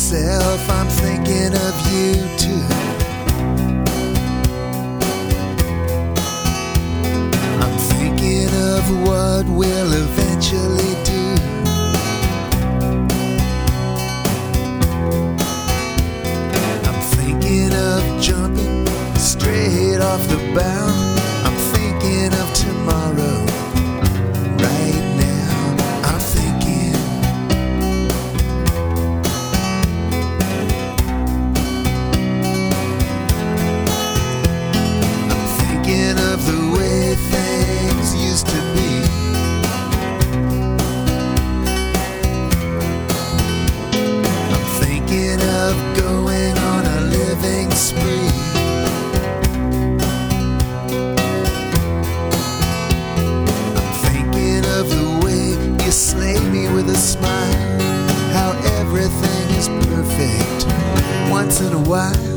myself, I'm thinking of you too. I'm thinking of what we'll eventually do. I'm thinking of jumping straight off the bow. I'm thinking of tomorrow. Right now, I'm thinking. I'm thinking of the way things used to be. I'm thinking of going on a living spree. You slay me with a smile, how everything is perfect once in a while.